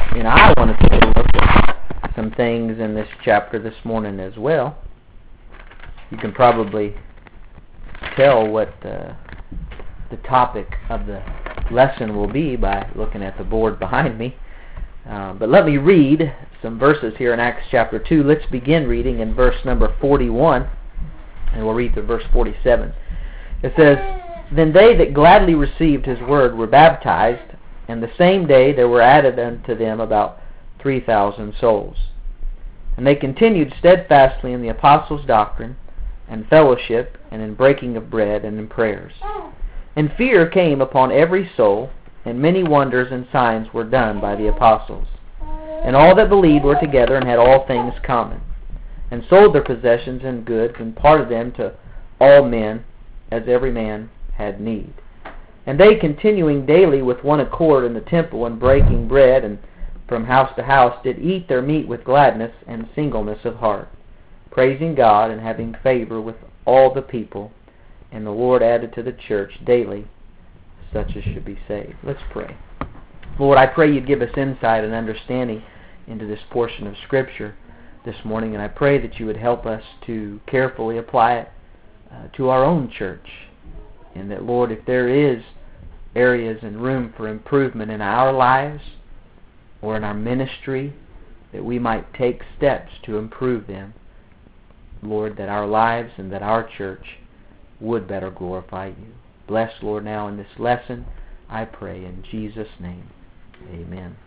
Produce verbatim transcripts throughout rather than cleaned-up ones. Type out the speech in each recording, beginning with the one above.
And I want to take a look at some things in this chapter this morning as well. You can probably tell what uh, the topic of the lesson will be by looking at the board behind me. Uh, but let me read some verses here in Acts chapter two. Let's begin reading in verse number forty-one, and we'll read to verse forty-seven. It says, "Then they that gladly received his word were baptized, and the same day there were added unto them about three thousand souls. And they continued steadfastly in the apostles' doctrine, and fellowship, and in breaking of bread, and in prayers. And fear came upon every soul, and many wonders and signs were done by the apostles. And all that believed were together, and had all things common, and sold their possessions and goods, and parted them to all men, as every man had need. And they, continuing daily with one accord in the temple, and breaking bread, and from house to house, did eat their meat with gladness and singleness of heart, praising God, and having favor with all the people. And the Lord added to the church daily such as should be saved." Let's pray. Lord, I pray you'd give us insight and understanding into this portion of Scripture this morning, and I pray that you would help us to carefully apply it uh, to our own church, and that, Lord, if there is areas and room for improvement in our lives or in our ministry, that we might take steps to improve them, Lord, that our lives and that our church would better glorify you. Bless, Lord, now in this lesson, I pray in Jesus' name. Amen.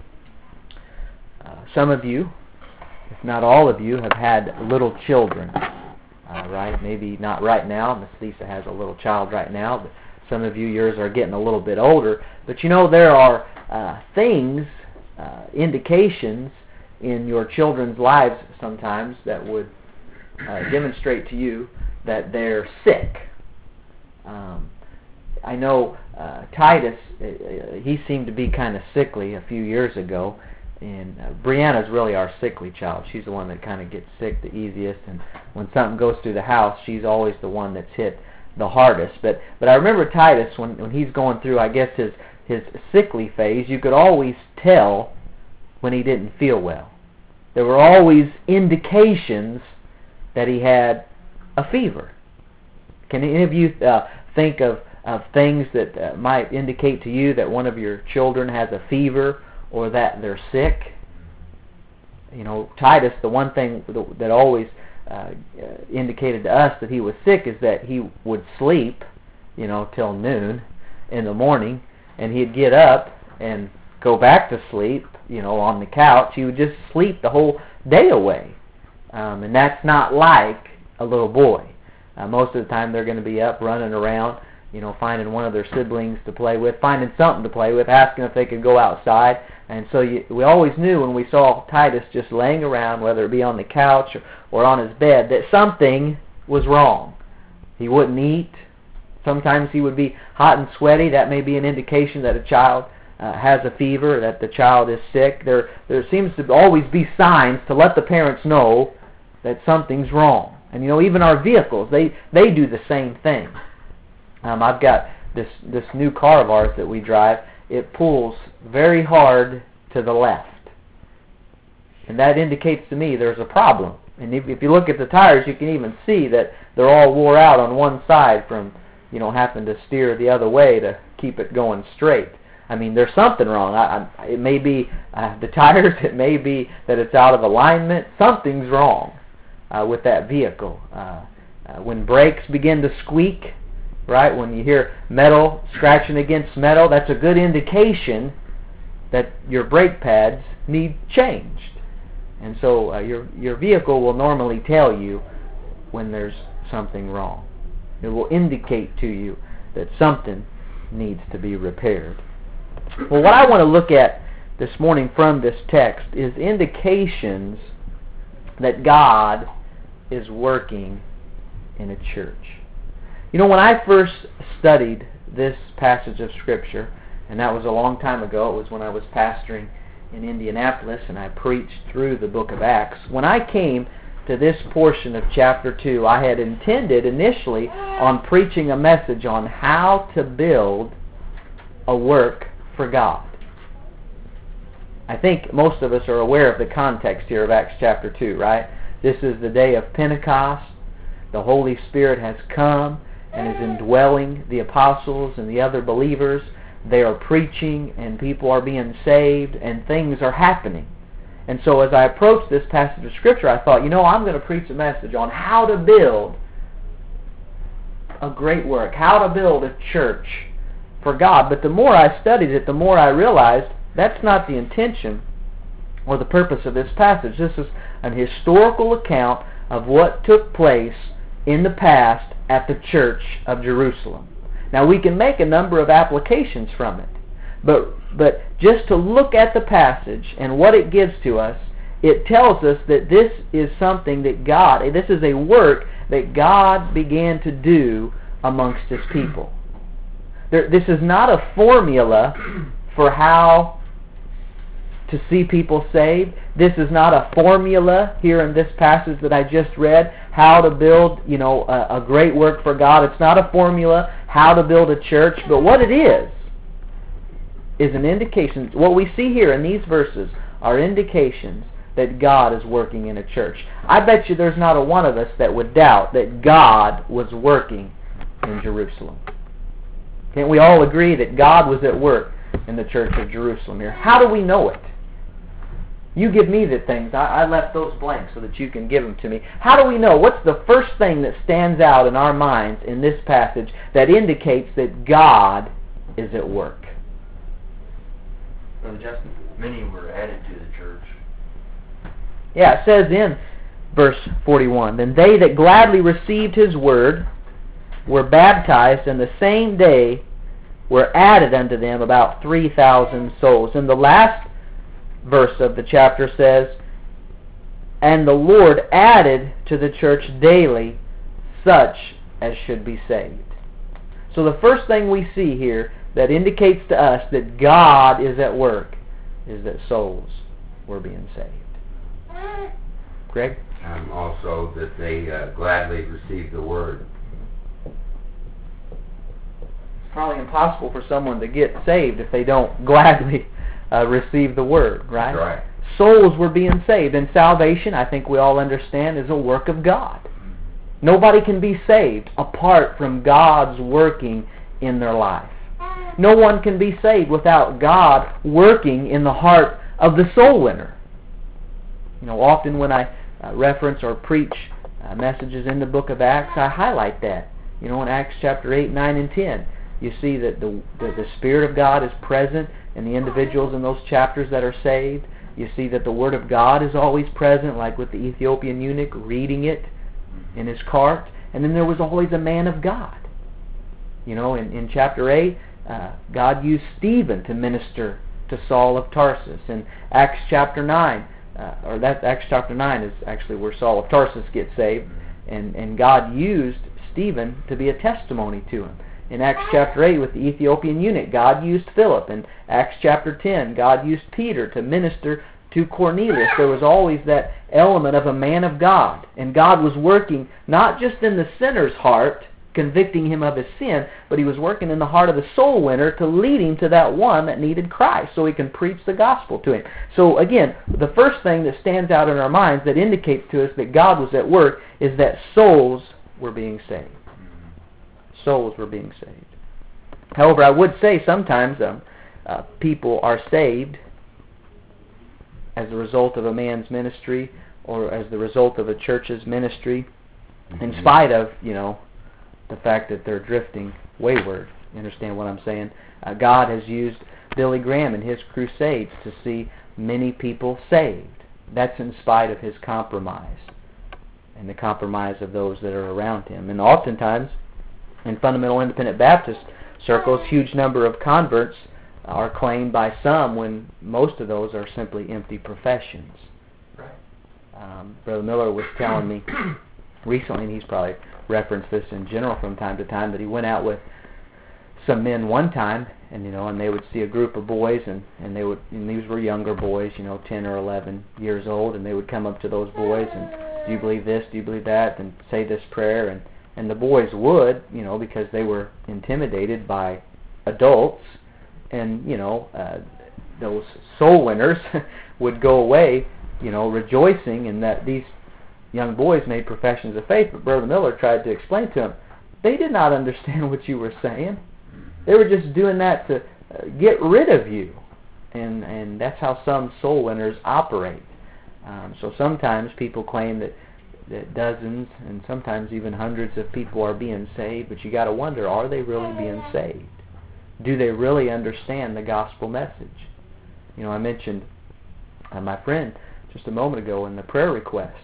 Uh, some of you, if not all of you, have had little children, uh, right? Maybe not right now. Miss Lisa has a little child right now, but some of you, yours are getting a little bit older. But you know, there are uh, things, uh, indications in your children's lives sometimes that would uh, demonstrate to you that they're sick. Um, I know uh, Titus, uh, he seemed to be kind of sickly a few years ago, and uh, Brianna's really our sickly child. She's the one that kind of gets sick the easiest, and when something goes through the house, she's always the one that's hit the hardest. But but I remember Titus, when, when he's going through, I guess, his, his sickly phase, you could always tell when he didn't feel well. There were always indications that he had a fever. Can any of you uh, think of, of things that uh, might indicate to you that one of your children has a fever or that they're sick? You know, Titus, the one thing that always uh, indicated to us that he was sick is that he would sleep, you know, till noon in the morning, and he'd get up and go back to sleep, you know, on the couch. He would just sleep the whole day away. Um, and that's not like a little boy. Uh, most of the time they're going to be up running around, you know, finding one of their siblings to play with, finding something to play with, asking if they could go outside. And so you, we always knew when we saw Titus just laying around, whether it be on the couch or, or on his bed, that something was wrong. He wouldn't eat. Sometimes he would be hot and sweaty. That may be an indication that a child uh, has a fever, that the child is sick. There, there seems to always be signs to let the parents know that something's wrong. And you know, even our vehicles, they, they do the same thing. Um, I've got this this new car of ours that we drive. It pulls very hard to the left. And that indicates to me there's a problem. And if, if you look at the tires, you can even see that they're all wore out on one side from, you know, having to steer the other way to keep it going straight. I mean, there's something wrong. I, I, it may be uh, the tires. It may be that it's out of alignment. Something's wrong uh, with that vehicle. Uh, uh, when brakes begin to squeak, right, when you hear metal scratching against metal, that's a good indication that your brake pads need changed. And so uh, your, your vehicle will normally tell you when there's something wrong. It will indicate to you that something needs to be repaired. Well, what I want to look at this morning from this text is indications that God is working in a church. You know, when I first studied this passage of Scripture, and that was a long time ago, it was when I was pastoring in Indianapolis and I preached through the book of Acts. When I came to this portion of chapter two, I had intended initially on preaching a message on how to build a work for God. I think most of us are aware of the context here of Acts chapter two, right? This is the day of Pentecost. The Holy Spirit has come and is indwelling the apostles and the other believers. They are preaching and people are being saved and things are happening. And so as I approached this passage of Scripture, I thought, you know, I'm going to preach a message on how to build a great work, how to build a church for God. But the more I studied it, the more I realized that's not the intention or the purpose of this passage. This is an historical account of what took place in the past at the church of Jerusalem. Now we can make a number of applications from it, but but just to look at the passage and what it gives to us, it tells us that this is something that God, this is a work that God began to do amongst His people. There, this is not a formula for how to see people saved. This is not a formula here in this passage that I just read, how to build, you know, a, a great work for God. It's not a formula how to build a church, but what it is is an indication. What we see here in these verses are indications that God is working in a church. I bet you there's not a one of us that would doubt that God was working in Jerusalem. Can't we all agree that God was at work in the church of Jerusalem here? How do we know it? You give me the things. I, I left those blanks so that you can give them to me. How do we know? What's the first thing that stands out in our minds in this passage that indicates that God is at work? Brother Justin, many were added to the church. Yeah, it says in verse forty-one, "Then they that gladly received His word were baptized, and the same day were added unto them about three thousand souls." And the last verse of the chapter says, "And the Lord added to the church daily such as should be saved." So the first thing we see here that indicates to us that God is at work is that souls were being saved. Greg? Um, also that they uh, gladly received the word. It's probably impossible for someone to get saved if they don't gladly uh, receive the word, right? That's right. Souls were being saved, and salvation, I think we all understand, is a work of God. Nobody can be saved apart from God's working in their life. No one can be saved without God working in the heart of the soul winner. You know, often when I uh, reference or preach uh, messages in the book of Acts, I highlight that. You know, in Acts chapter eight, nine, and ten, you see that the, the, the Spirit of God is present in the individuals in those chapters that are saved. You see that the Word of God is always present, like with the Ethiopian eunuch reading it in his cart. And then there was always a man of God. You know, in, in chapter eight, uh, God used Stephen to minister to Saul of Tarsus. In Acts chapter nine, uh, or that Acts chapter nine is actually where Saul of Tarsus gets saved, and, and God used Stephen to be a testimony to him. In Acts chapter eight with the Ethiopian eunuch, God used Philip. In Acts chapter ten, God used Peter to minister to Cornelius. There was always that element of a man of God. And God was working not just in the sinner's heart, convicting him of his sin, but He was working in the heart of the soul winner to lead him to that one that needed Christ so he can preach the gospel to him. So again, the first thing that stands out in our minds that indicates to us that God was at work is that souls were being saved. Souls were being saved. However, I would say sometimes um, uh, people are saved as a result of a man's ministry or as the result of a church's ministry, in spite of, you know, the fact that they're drifting wayward. You understand what I'm saying? Uh, God has used Billy Graham and his crusades to see many people saved. That's in spite of his compromise and the compromise of those that are around him. And oftentimes, in fundamental independent Baptist circles, huge number of converts are claimed by some when most of those are simply empty professions. Right. Um, Brother Miller was telling me recently, and he's probably referenced this in general from time to time, that he went out with some men one time, and you know, and they would see a group of boys, and and they would, and these were younger boys, you know, ten or eleven years old, and they would come up to those boys and, "Do you believe this? Do you believe that?" and say this prayer, and and the boys would, you know, because they were intimidated by adults, and you know, uh, those soul winners would go away, you know, rejoicing in that these young boys made professions of faith. But Brother Miller tried to explain to them, they did not understand what you were saying. They were just doing that to uh, get rid of you. And and that's how some soul winners operate. Um, so sometimes people claim that, that dozens and sometimes even hundreds of people are being saved, but you got to wonder, are they really being saved? Do they really understand the gospel message? You know, I mentioned uh, my friend just a moment ago in the prayer requests.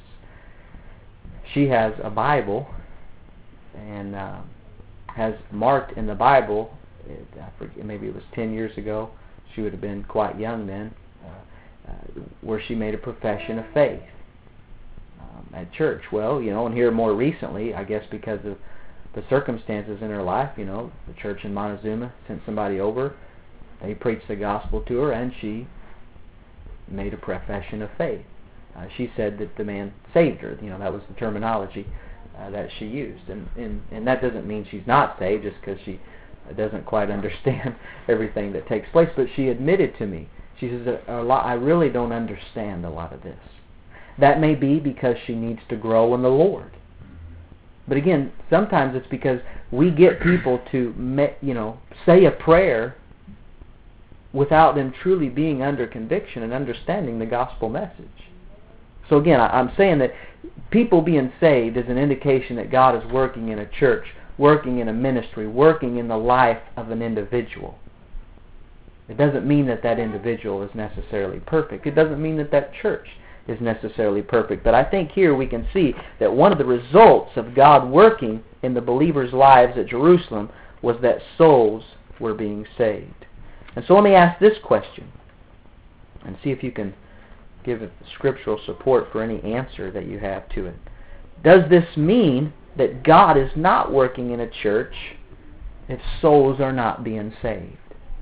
She has a Bible and uh, has marked in the Bible, it, I forget, maybe it was ten years ago, she would have been quite young then, uh, uh, where she made a profession of faith um, at church. Well, you know, and here more recently, I guess because of the circumstances in her life, you know, the church in Montezuma sent somebody over, they preached the gospel to her, and she made a profession of faith. Uh, she said that the man saved her. You know, that was the terminology uh, that she used. And, and and that doesn't mean she's not saved just because she doesn't quite understand everything that takes place. But she admitted to me, she says, a, a lot, I really don't understand a lot of this. That may be because she needs to grow in the Lord. But again, sometimes it's because we get people to, you know, say a prayer without them truly being under conviction and understanding the gospel message. So again, I'm saying that people being saved is an indication that God is working in a church, working in a ministry, working in the life of an individual. It doesn't mean that that individual is necessarily perfect. It doesn't mean that that church is necessarily perfect. But I think here we can see that one of the results of God working in the believers' lives at Jerusalem was that souls were being saved. And so let me ask this question and see if you can give it scriptural support for any answer that you have to it. Does this mean that God is not working in a church if souls are not being saved?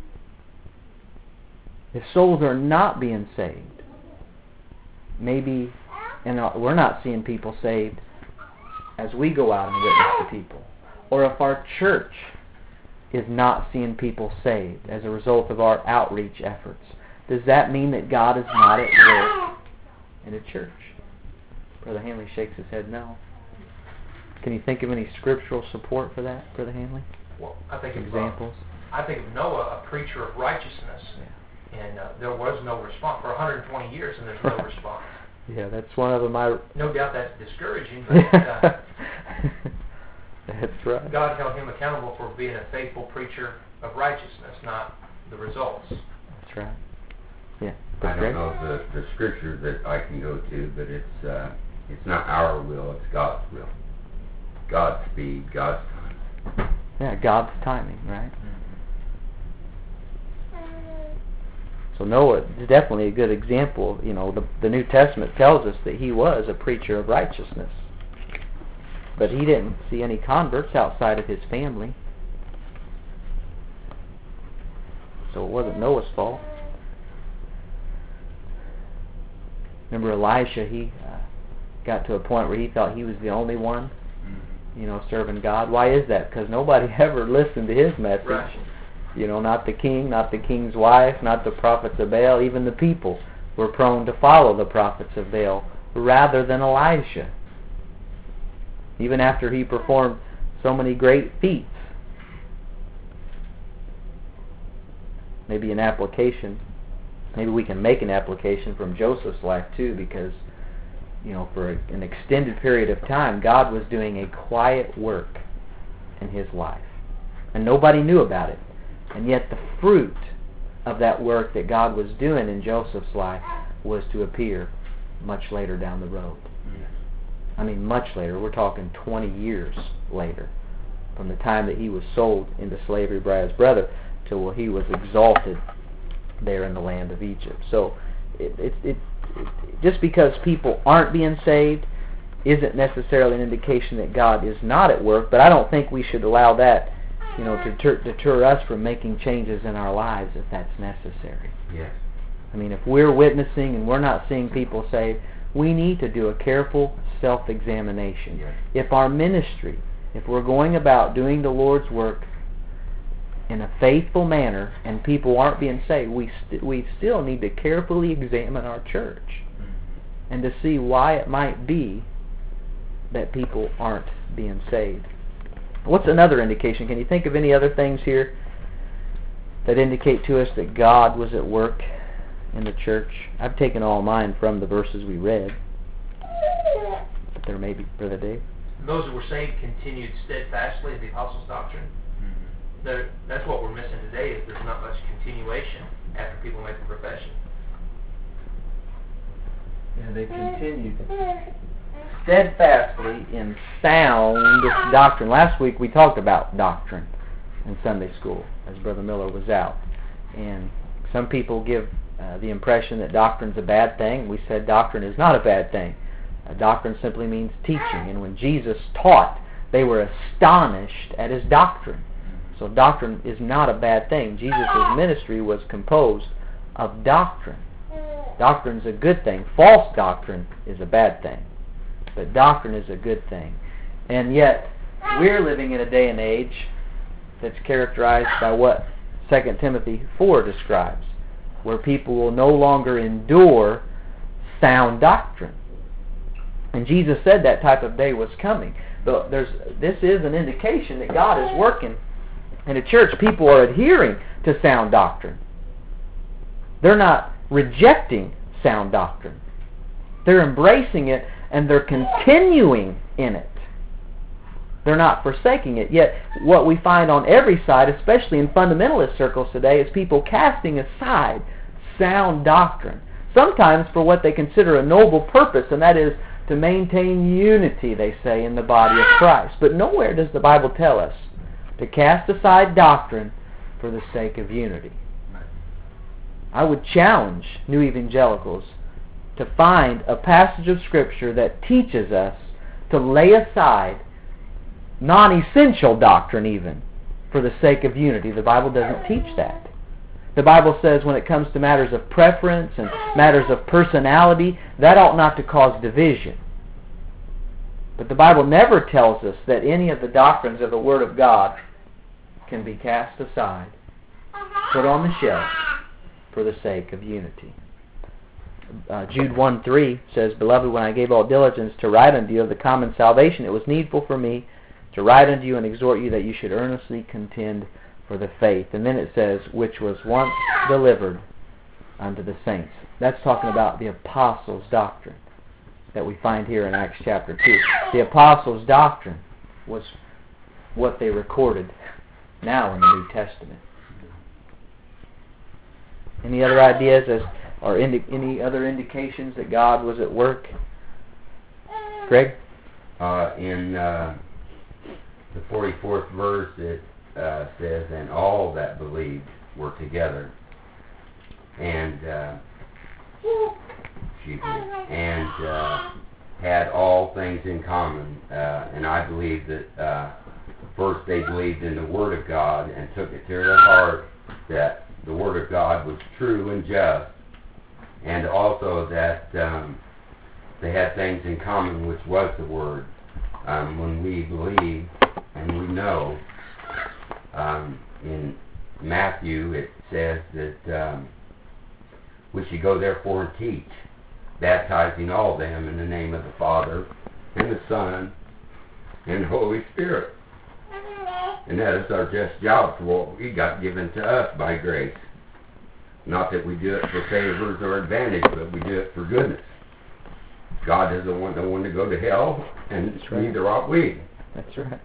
If souls are not being saved, maybe and we're not seeing people saved as we go out and witness to people. Or if our church is not seeing people saved as a result of our outreach efforts, does that mean that God is not at work in a church? Brother Hanley shakes his head no. Can you think of any scriptural support for that, Brother Hanley? Well, I think examples. Of, uh, I think of Noah, a preacher of righteousness, yeah. and uh, there was no response for one hundred twenty years, and there's no response. Yeah, that's one of them. I no doubt that's discouraging, but uh, that's right. God held him accountable for being a faithful preacher of righteousness, not the results. That's right. Yeah. I don't know the the scripture that I can go to, but it's uh, it's not our will, it's God's will. God's speed, God's time. Yeah, God's timing, right? Mm-hmm. So Noah is definitely a good example. You know, the the New Testament tells us that he was a preacher of righteousness, but he didn't see any converts outside of his family. So it wasn't Noah's fault. Remember Elisha, he uh, got to a point where he thought he was the only one, you know, serving God. Why is that? Because nobody ever listened to his message. Right. You know, not the king, not the king's wife, not the prophets of Baal. Even the people were prone to follow the prophets of Baal rather than Elisha. Even after he performed so many great feats. Maybe an application. Maybe we can make an application from Joseph's life too, because, you know, for a, an extended period of time, God was doing a quiet work in his life. And nobody knew about it. And yet the fruit of that work that God was doing in Joseph's life was to appear much later down the road. I mean, much later. We're talking twenty years later, from the time that he was sold into slavery by his brother till he was exalted there in the land of Egypt. So it, it, it, it just because people aren't being saved isn't necessarily an indication that God is not at work, but I don't think we should allow that, you know, to deter, deter us from making changes in our lives if that's necessary. Yes. I mean, if we're witnessing and we're not seeing people saved, we need to do a careful self-examination. Yes. If our ministry, if we're going about doing the Lord's work in a faithful manner and people aren't being saved, we st- we still need to carefully examine our church and to see why it might be that people aren't being saved. What's another indication? Can you think of any other things here that indicate to us that God was at work in the church? I've taken all mine from the verses we read. But there may be, Brother Dave. Those who were saved continued steadfastly in the apostles' doctrine. Mm-hmm. There, that's what we're missing today, is there's not much continuation after people make the profession. Yeah, they continued steadfastly in sound doctrine. Last week we talked about doctrine in Sunday school as Brother Miller was out. And some people give uh, the impression that doctrine's a bad thing. We said doctrine is not a bad thing. Uh, doctrine simply means teaching. And when Jesus taught, they were astonished at his doctrine. So doctrine is not a bad thing. Jesus' ministry was composed of doctrine. Doctrine's a good thing. False doctrine is a bad thing. But doctrine is a good thing. And yet, we're living in a day and age that's characterized by what Second Timothy four describes, where people will no longer endure sound doctrine. And Jesus said that type of day was coming. But there's, this is an indication that God is working in a church. People are adhering to sound doctrine. They're not rejecting sound doctrine. They're embracing it and they're continuing in it. They're not forsaking it. Yet what we find on every side, especially in fundamentalist circles today, is people casting aside sound doctrine. Sometimes for what they consider a noble purpose, and that is to maintain unity, they say, in the body of Christ. But nowhere does the Bible tell us to cast aside doctrine for the sake of unity. I would challenge new evangelicals to find a passage of Scripture that teaches us to lay aside non-essential doctrine even for the sake of unity. The Bible doesn't teach that. The Bible says when it comes to matters of preference and matters of personality, that ought not to cause division. But the Bible never tells us that any of the doctrines of the Word of God can be cast aside, put on the shelf, for the sake of unity. Uh, Jude one three says, Beloved, when I gave all diligence to write unto you of the common salvation, it was needful for me to write unto you and exhort you that you should earnestly contend for the faith. And then it says, which was once delivered unto the saints. That's talking about the apostles' doctrine that we find here in Acts chapter two. The apostles' doctrine was what they recorded now in the New Testament. Any other ideas as or indi- any other indications that God was at work? Greg? Uh, in uh, the forty-fourth verse, it uh, says, and all that believed were together, and uh, excuse me, and uh, had all things in common. Uh, and I believe that uh, first they believed in the Word of God and took it to their heart that the Word of God was true and just, and also that um, they had things in common, which was the Word. Um, when we believe and we know, um, in Matthew it says that um, we should go therefore and teach, baptizing all of them in the name of the Father and the Son and the Holy Spirit. And that is our just job for what we got given to us by grace. Not that we do it for favors or advantage, but we do it for goodness. God doesn't want no one to go to hell, and That's right. neither ought we. That's right.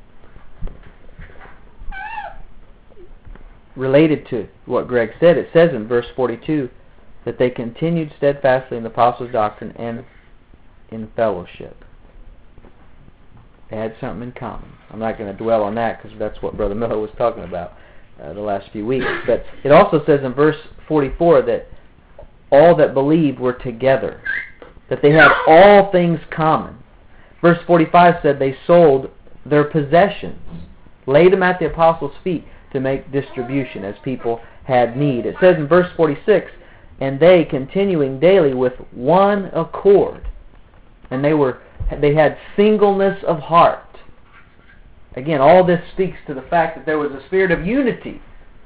Related to what Greg said, it says in verse forty-two that they continued steadfastly in the apostles' doctrine and in fellowship. They had something in common. I'm not going to dwell on that because that's what Brother Miller was talking about uh, the last few weeks. But it also says in verse forty-four that all that believed were together, that they had all things common. Verse forty-five said they sold their possessions, laid them at the apostles' feet to make distribution as people had need. It says in verse forty-six, and they continuing daily with one accord, and they were they had singleness of heart. Again, all this speaks to the fact that there was a spirit of unity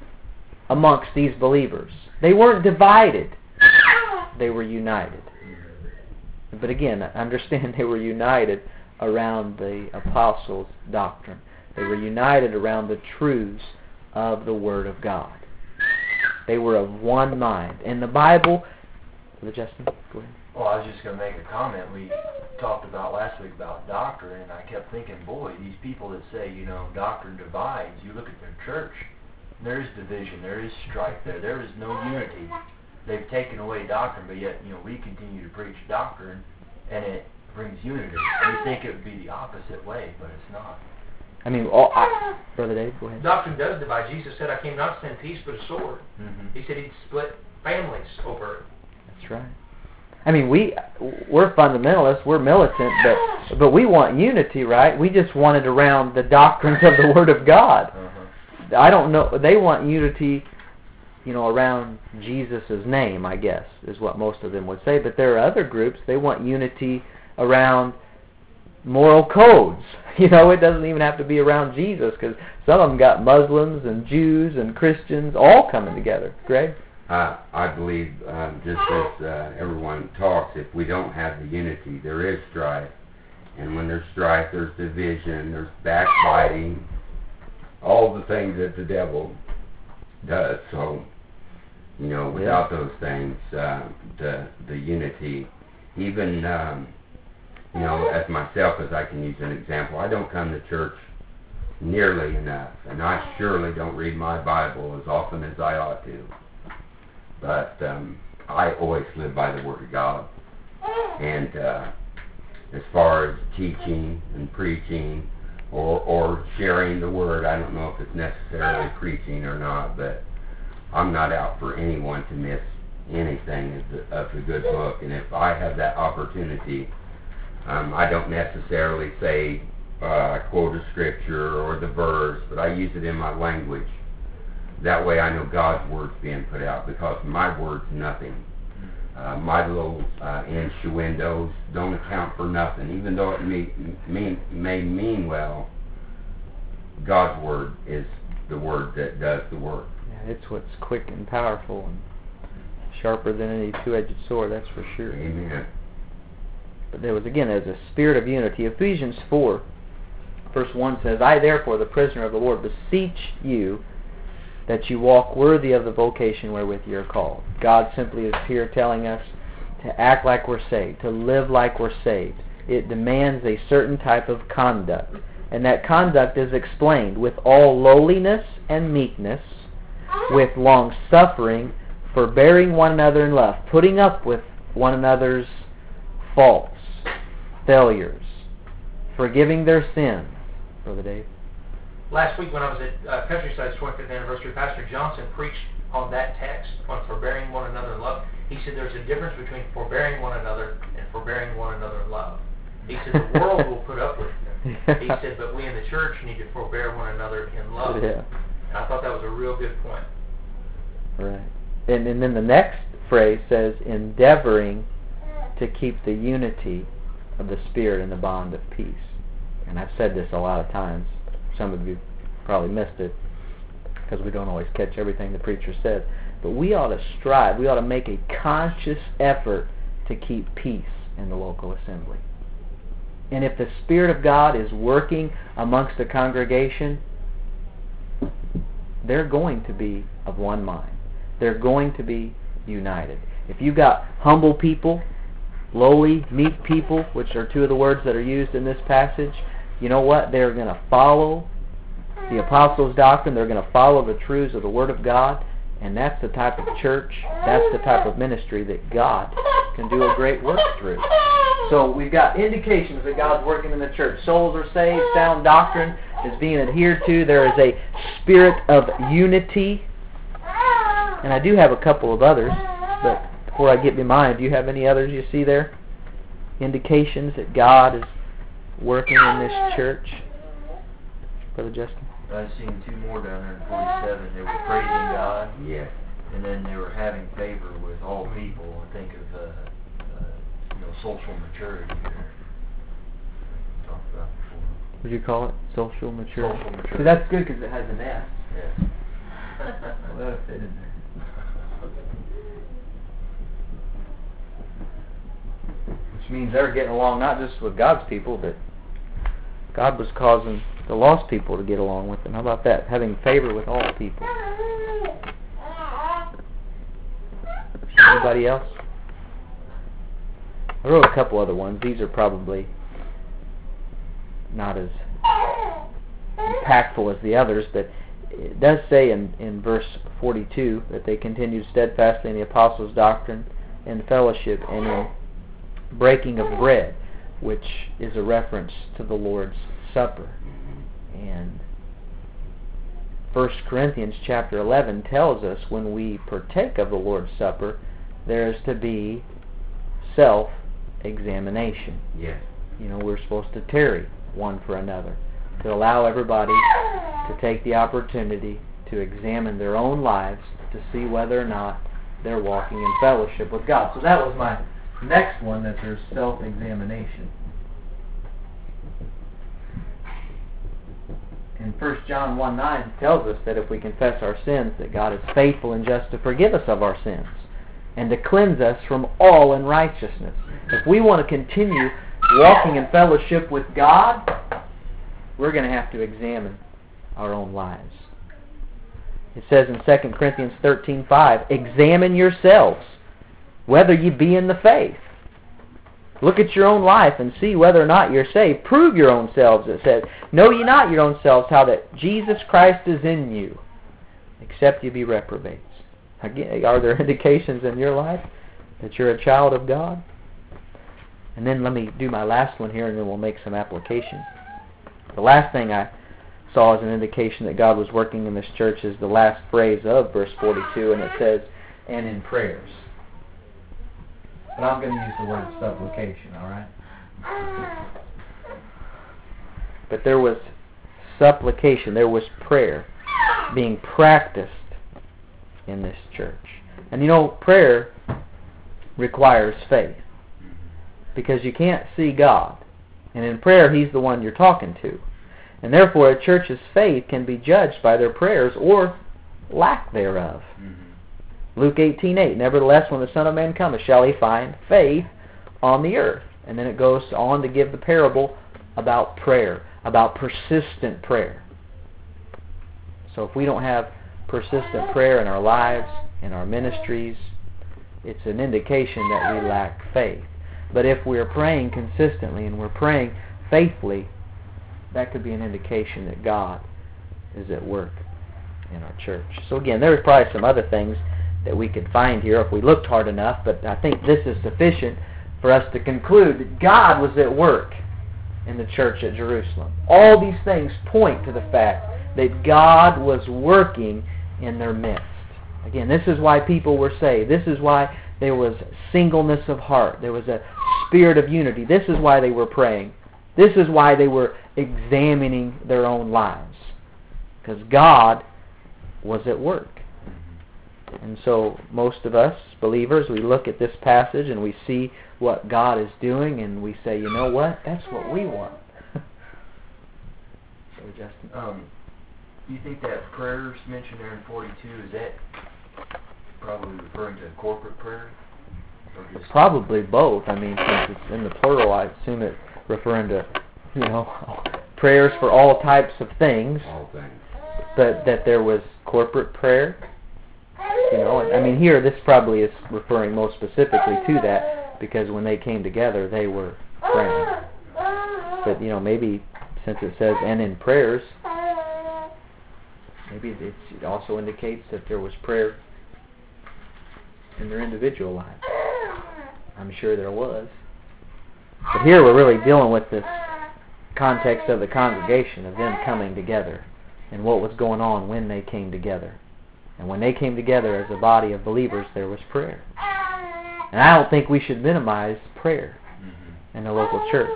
amongst these believers. They weren't divided. They were united. But again, understand they were united around the apostles' doctrine. They were united around the truths of the Word of God. They were of one mind. And the Bible... Brother Justin, go ahead. Well, I was just going to make a comment. We talked about last week about doctrine, and I kept thinking, boy, these people that say, you know, doctrine divides, you look at their church, there is division, there is strife there, there is no unity. They've taken away doctrine, but yet, you know, we continue to preach doctrine, and it brings unity. You think it would be the opposite way, but it's not. I mean, all, I, Brother Dave, go ahead. Doctrine does divide. Jesus said, I came not to send peace, but a sword. Mm-hmm. He said he'd split families over it. That's right. I mean, we, we're fundamentalists, we're militant, but but we want unity, right? We just want it around the doctrines of the Word of God. Uh-huh. I don't know, they want unity, you know, around Jesus' name, I guess, is what most of them would say. But there are other groups, they want unity around moral codes. You know, it doesn't even have to be around Jesus, because some of them got Muslims and Jews and Christians all coming together. Greg? Uh, I believe, uh, just as uh, everyone talks, if we don't have the unity, there is strife. And when there's strife, there's division, there's backbiting, all the things that the devil does. So, you know, without those things, uh, the the unity, even, um, you know, as myself, as I can use an example, I don't come to church nearly enough, and I surely don't read my Bible as often as I ought to. But um, I always live by the Word of God. And uh, as far as teaching and preaching or, or sharing the Word, I don't know if it's necessarily preaching or not, but I'm not out for anyone to miss anything of the, of the good book. And if I have that opportunity, um, I don't necessarily say uh, I quote a scripture or the verse, but I use it in my language. That way I know God's Word's being put out, because my word's nothing. Uh, my little uh, innuendos don't account for nothing. Even though it may mean, may mean well, God's Word is the Word that does the work. Yeah, it's what's quick and powerful and sharper than any two-edged sword, that's for sure. Amen. But there was, again, as a spirit of unity. Ephesians four, verse one says, I therefore, the prisoner of the Lord, beseech you that you walk worthy of the vocation wherewith you are called. God simply is here telling us to act like we're saved, to live like we're saved. It demands a certain type of conduct. And that conduct is explained with all lowliness and meekness, with long-suffering, forbearing one another in love, putting up with one another's faults, failures, forgiving their sins. Brother Dave? Last week when I was at uh, Countryside's twenty-fifth anniversary, Pastor Johnson preached on that text, on forbearing one another in love. He said there's a difference between forbearing one another and forbearing one another in love. He said the world will put up with them. He said, but we in the church need to forbear one another in love. Yeah. And I thought that was a real good point. Right. And, and then the next phrase says, endeavoring to keep the unity of the Spirit in the bond of peace. And I've said this a lot of times. Some of you probably missed it because we don't always catch everything the preacher says. But we ought to strive, we ought to make a conscious effort to keep peace in the local assembly. And if the Spirit of God is working amongst the congregation, they're going to be of one mind. They're going to be united. If you've got humble people, lowly, meek people, which are two of the words that are used in this passage, you know what? They're going to follow the apostles' doctrine. They're going to follow the truths of the Word of God. And that's the type of church, that's the type of ministry that God can do a great work through. So we've got indications that God's working in the church. Souls are saved, sound doctrine is being adhered to. There is a spirit of unity. And I do have a couple of others, but before I get in mind, do you have any others you see there? Indications that God is working in this church? Brother Justin? I've seen two more down there in forty-seven. They were praising God. Yes. And then they were having favor with all people. I think of, uh, uh, you know, social maturity there. We talked about before. Would you call it social maturity? Social maturity. See, that's good because it has an S. Yes. Let it fit in there. Which means they're getting along not just with God's people, but God was causing the lost people to get along with them. How about that? Having favor with all people. Anybody else? I wrote a couple other ones. These are probably not as impactful as the others, but it does say in, in verse forty-two that they continued steadfastly in the apostles' doctrine and fellowship and in breaking of bread, which is a reference to the Lord's Supper. And First Corinthians chapter eleven tells us when we partake of the Lord's Supper, there is to be self-examination. Yes. You know, we're supposed to tarry one for another, to allow everybody to take the opportunity to examine their own lives to see whether or not they're walking in fellowship with God. So that was my next one, that there's self-examination. And First John one nine tells us that if we confess our sins, that God is faithful and just to forgive us of our sins and to cleanse us from all unrighteousness. If we want to continue walking in fellowship with God, we're going to have to examine our own lives. It says in Second Corinthians thirteen five, examine yourselves whether ye be in the faith. Look at your own life and see whether or not you're saved. Prove your own selves, it says. Know ye not your own selves how that Jesus Christ is in you, except ye be reprobates. Again, are there indications in your life that you're a child of God? And then let me do my last one here, and then we'll make some application. The last thing I saw as an indication that God was working in this church is the last phrase of verse forty-two, and it says, and in prayers. But I'm going to use the word supplication, all right? But there was supplication, there was prayer being practiced in this church. And you know, prayer requires faith, because you can't see God. And in prayer, He's the one you're talking to. And therefore, a church's faith can be judged by their prayers or lack thereof. Mm-hmm. Luke eighteen eight, nevertheless, when the Son of Man cometh, shall He find faith on the earth. And then it goes on to give the parable about prayer, about persistent prayer. So if we don't have persistent prayer in our lives, in our ministries, it's an indication that we lack faith. But if we're praying consistently and we're praying faithfully, that could be an indication that God is at work in our church. So again, there's probably some other things that we could find here if we looked hard enough, but I think this is sufficient for us to conclude that God was at work in the church at Jerusalem. All these things point to the fact that God was working in their midst. Again, this is why people were saved. This is why there was singleness of heart. There was a spirit of unity. This is why they were praying. This is why they were examining their own lives. Because God was at work. And so most of us, believers, we look at this passage and we see what God is doing and we say, you know what? That's what we want. So, Justin. Um, do you think that prayers mentioned there in forty-two, is that probably referring to corporate prayer? Or just probably both. I mean, since it's in the plural, I assume it's referring to, you know, prayers for all types of things. All things. But that there was corporate prayer. You know, I mean, here this probably is referring most specifically to that, because when they came together, they were praying. But you know, maybe since it says "and in prayers," maybe it's, it also indicates that there was prayer in their individual lives. I'm sure there was. But here we're really dealing with this context of the congregation, of them coming together, and what was going on when they came together. And when they came together as a body of believers, there was prayer. And I don't think we should minimize prayer mm-hmm. in the local church.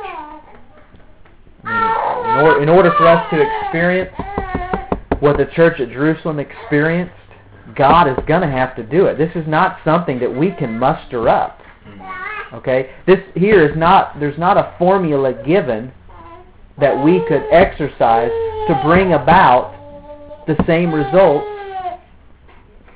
I mean, in, or, in order for us to experience what the church at Jerusalem experienced, God is going to have to do it. This is not something that we can muster up. Okay? This here is not, there's not a formula given that we could exercise to bring about the same results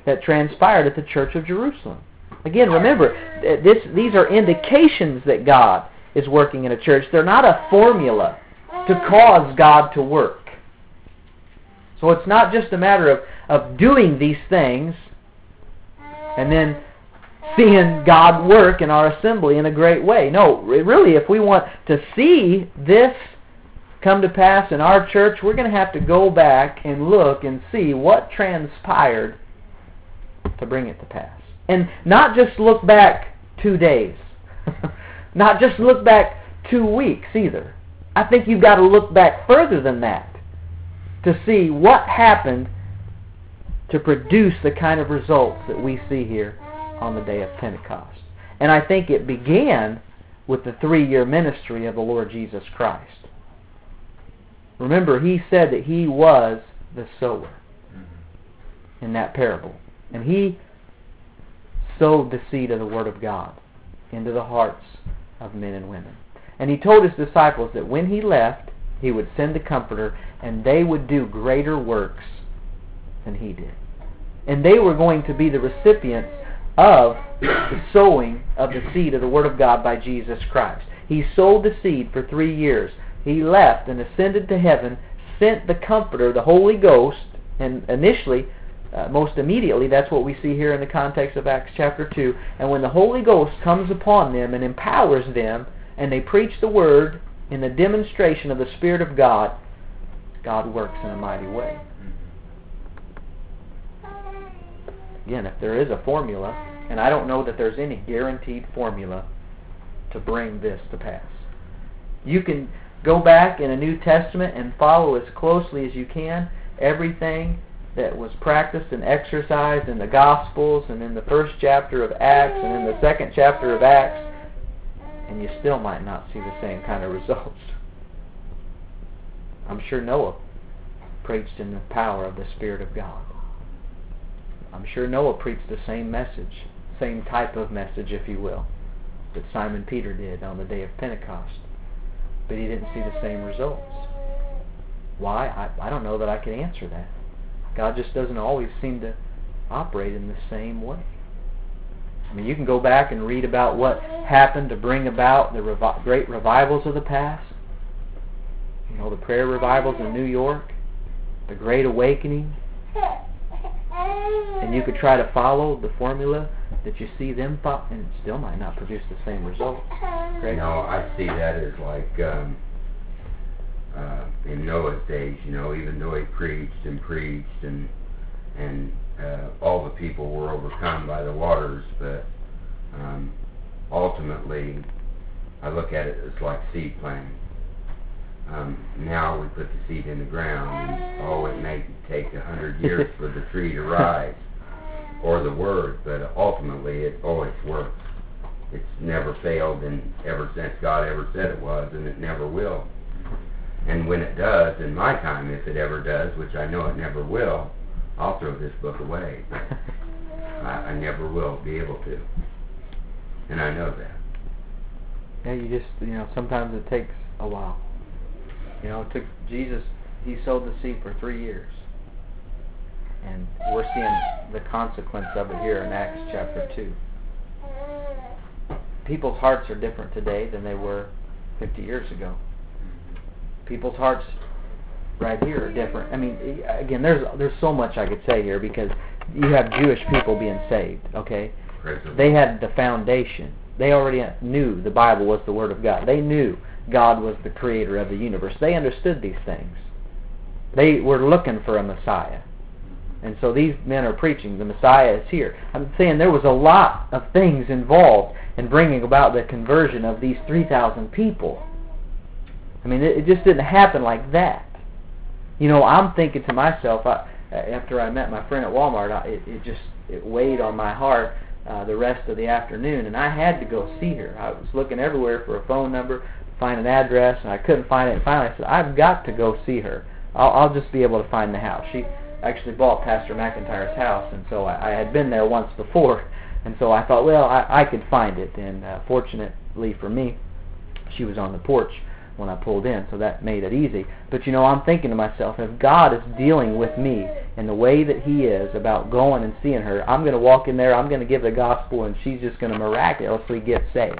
that transpired at the Church of Jerusalem. Again, remember, this, these are indications that God is working in a church. They're not a formula to cause God to work. So it's not just a matter of, of doing these things and then seeing God work in our assembly in a great way. No, really, if we want to see this come to pass in our church, we're going to have to go back and look and see what transpired to bring it to pass. And not just look back two days. Not just look back two weeks either. I think you've got to look back further than that to see what happened to produce the kind of results that we see here on the day of Pentecost. And I think it began with the three-year ministry of the Lord Jesus Christ. Remember, He said that He was the sower in that parable. And He sowed the seed of the Word of God into the hearts of men and women. And He told His disciples that when He left, He would send the Comforter, and they would do greater works than He did. And they were going to be the recipients of the sowing of the seed of the Word of God by Jesus Christ. He sowed the seed for three years. He left and ascended to heaven, sent the Comforter, the Holy Ghost, and initially, uh, most immediately, that's what we see here in the context of Acts chapter two. And when the Holy Ghost comes upon them and empowers them, and they preach the Word in the demonstration of the Spirit of God, God works in a mighty way. Again, if there is a formula, and I don't know that there's any guaranteed formula to bring this to pass. You can go back in a New Testament and follow as closely as you can everything that was practiced and exercised in the Gospels and in the first chapter of Acts and in the second chapter of Acts, and you still might not see the same kind of results. I'm sure Noah preached in the power of the Spirit of God. I'm sure Noah preached the same message, same type of message, if you will, that Simon Peter did on the day of Pentecost. But he didn't see the same results. Why? I, I don't know that I can answer that. God just doesn't always seem to operate in the same way. I mean, you can go back and read about what happened to bring about the revi- great revivals of the past. You know, the prayer revivals in New York, the Great Awakening. And you could try to follow the formula that you see them follow, and it still might not produce the same results. Greg? No, I see that as like um, uh, in Noah's days. You know, even though he preached and preached, and and uh, all the people were overcome by the waters, but um, ultimately, I look at it as like seed planting. Um, now we put the seed in the ground, and oh, it may take a hundred years for the tree to rise, or the word, but ultimately it always works. It's never failed, and ever since God ever said it was, and it never will. And when it does, in my time, if it ever does, which I know it never will, I'll throw this book away. I, I never will be able to, and I know that. Yeah, you just, you know, sometimes it takes a while. You know, it took Jesus, He sowed the seed for three years. And we're seeing the consequence of it here in Acts chapter two. People's hearts are different today than they were fifty years ago. People's hearts right here are different. I mean, again, there's there's so much I could say here, because you have Jewish people being saved, okay? They had the foundation. They already knew the Bible was the Word of God. They knew God was the creator of the universe. They understood these things. They were looking for a Messiah. And so these men are preaching, the Messiah is here. I'm saying there was a lot of things involved in bringing about the conversion of these three thousand people. I mean, it, it just didn't happen like that. You know, I'm thinking to myself, I, after I met my friend at Walmart, I, it, it just it weighed on my heart uh, the rest of the afternoon, and I had to go see her. I was looking everywhere for a phone number, find an address, and I couldn't find it. And finally I said, I've got to go see her. I'll, I'll just be able to find the house. She actually bought Pastor McIntyre's house, and so I, I had been there once before, and so I thought, well, I, I could find it, and uh, fortunately for me, she was on the porch when I pulled in, so that made it easy. But you know, I'm thinking to myself, if God is dealing with me in the way that He is about going and seeing her, I'm going to walk in there, I'm going to give the gospel, and she's just going to miraculously get saved.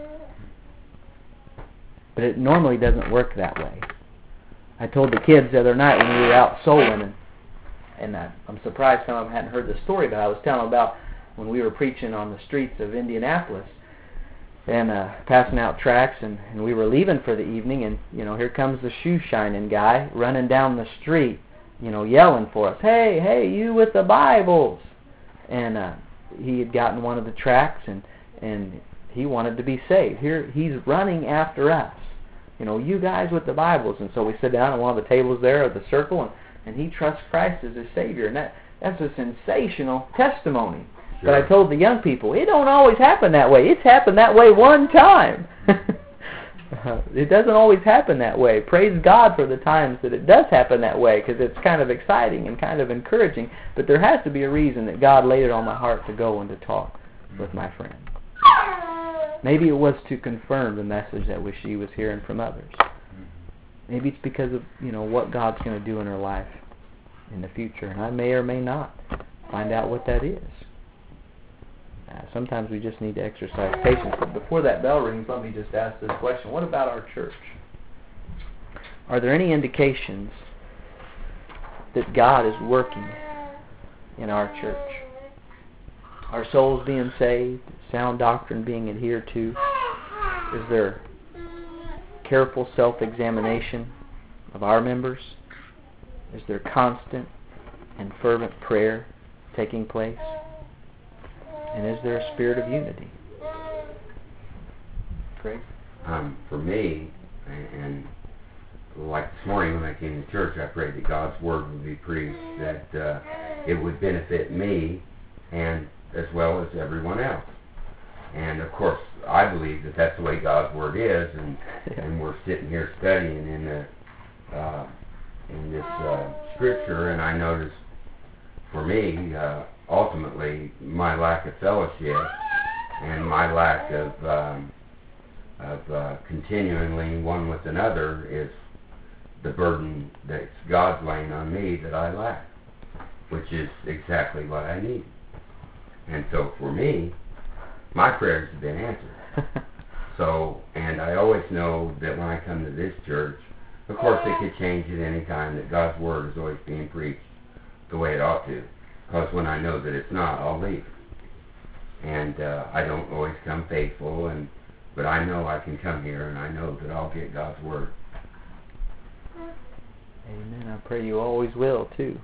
But it normally doesn't work that way. I told the kids the other night when we were out soul winning, and I, I'm surprised some of them hadn't heard the story, but I was telling them about when we were preaching on the streets of Indianapolis and uh, passing out tracts, and, and we were leaving for the evening, and, you know, here comes the shoe-shining guy running down the street, you know, yelling for us, hey, hey, you with the Bibles. And uh, he had gotten one of the tracts, and, and he wanted to be saved. Here, he's running after us. You know, you guys with the Bibles. And so we sit down at one of the tables there at the circle, and, and he trusts Christ as his Savior. And that, that's a sensational testimony. Sure. But I told the young people, it don't always happen that way. It's happened that way one time. It doesn't always happen that way. Praise God for the times that it does happen that way, because it's kind of exciting and kind of encouraging. But there has to be a reason that God laid it on my heart to go and to talk with my friend. Maybe it was to confirm the message that she was hearing from others. Maybe it's because of, you know, what God's going to do in her life in the future, and I may or may not find out what that is. Uh, sometimes we just need to exercise patience. But before that bell rings, let me just ask this question. What about our church? Are there any indications that God is working in our church? Are souls being saved? Sound doctrine being adhered to? Is there careful self-examination of our members? Is there constant and fervent prayer taking place? And is there a spirit of unity? Craig? Um, for me, and, and like this morning when I came to church, I prayed that God's Word would be preached, that uh, it would benefit me and as well as everyone else. And of course, I believe that that's the way God's Word is, and and we're sitting here studying in the uh, in this uh, Scripture, and I noticed, for me, uh, ultimately, my lack of fellowship and my lack of um, of uh, continuing one with another is the burden that God's laying on me that I lack, which is exactly what I need. And so for me, my prayers have been answered. So, and I always know that when I come to this church, of course it could change at any time, that God's Word is always being preached the way it ought to. Because when I know that it's not, I'll leave. And uh, I don't always come faithful, and but I know I can come here, and I know that I'll get God's Word. Amen. I pray you always will, too.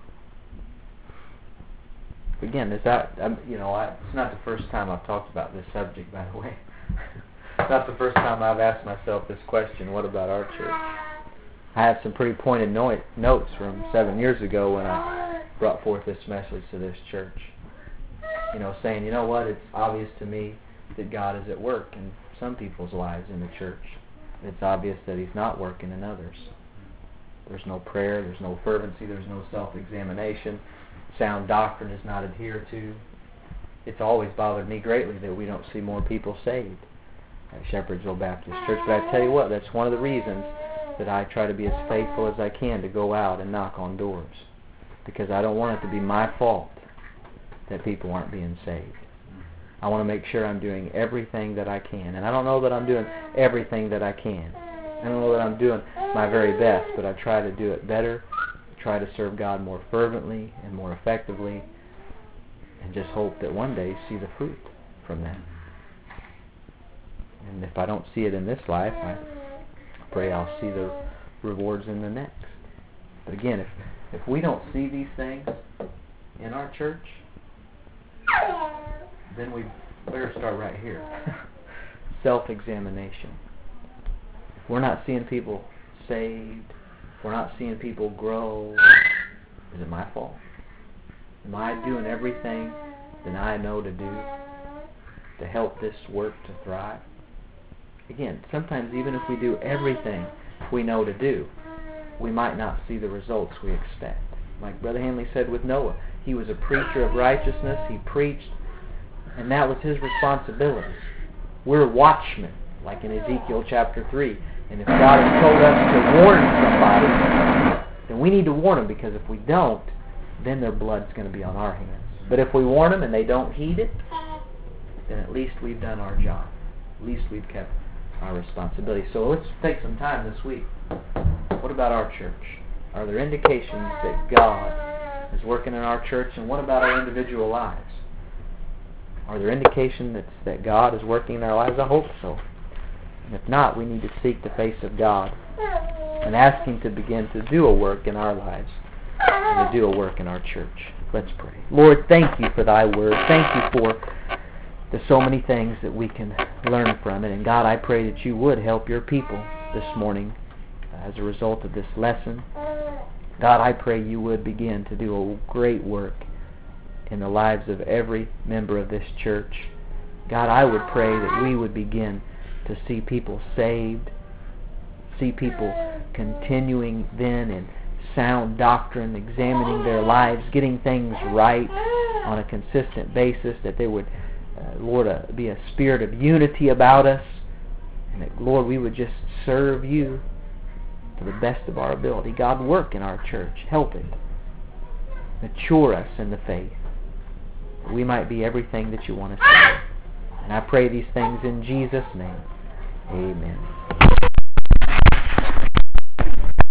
Again, is that, um, you know, I, it's not the first time I've talked about this subject, by the way. It's not the first time I've asked myself this question, what about our church? I have some pretty pointed no- notes from seven years ago when I brought forth this message to this church. You know, saying, you know what, it's obvious to me that God is at work in some people's lives in the church. It's obvious that He's not working in others. There's no prayer, there's no fervency, there's no self-examination. Sound doctrine is not adhered to. It's always bothered me greatly that we don't see more people saved at Shepherdsville Baptist Church. But I tell you what, that's one of the reasons that I try to be as faithful as I can to go out and knock on doors. Because I don't want it to be my fault that people aren't being saved. I want to make sure I'm doing everything that I can. And I don't know that I'm doing everything that I can. I don't know that I'm doing my very best, but I try to do it better, try to serve God more fervently and more effectively, and just hope that one day see the fruit from that. And if I don't see it in this life, I pray I'll see the rewards in the next. But again, if if we don't see these things in our church, then we better start right here. Self-examination. If we're not seeing people saved, if we're not seeing people grow, is it my fault? Am I doing everything that I know to do to help this work to thrive? Again, sometimes even if we do everything we know to do, we might not see the results we expect. Like Brother Hanley said with Noah, he was a preacher of righteousness, he preached, and that was his responsibility. We're watchmen, like in Ezekiel chapter three. And if God has told us to warn somebody, then we need to warn them, because if we don't, then their blood's going to be on our hands. But if we warn them and they don't heed it, then at least we've done our job. At least we've kept our responsibility. So let's take some time this week. What about our church? Are there indications that God is working in our church? And what about our individual lives? Are there indications that, that God is working in our lives? I hope so. And if not, we need to seek the face of God and ask Him to begin to do a work in our lives and to do a work in our church. Let's pray. Lord, thank you for Thy Word. Thank you for the so many things that we can learn from it. And God, I pray that you would help your people this morning as a result of this lesson. God, I pray you would begin to do a great work in the lives of every member of this church. God, I would pray that we would begin to see people saved, see people continuing then in sound doctrine, examining their lives, getting things right on a consistent basis, that there would, uh, Lord, uh, be a spirit of unity about us, and that, Lord, we would just serve you to the best of our ability. God, work in our church. Help it. Mature us in the faith, that we might be everything that you want us to be. And I pray these things in Jesus' name. Amen.